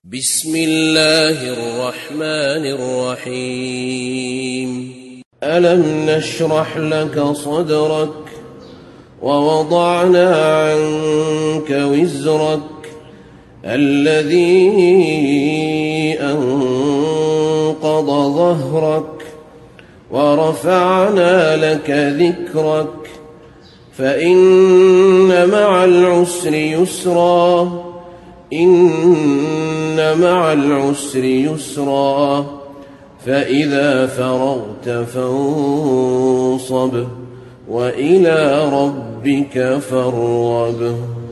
بسم الله الرحمن الرحيم ألم نشرح لك صدرك ووضعنا عنك وزرك الذي أنقض ظهرك ورفعنا لك ذكرك فإن مع العسر يسرا إن مع العسر يسرا فإذا فرغت فانصب وإلى ربك فارغب.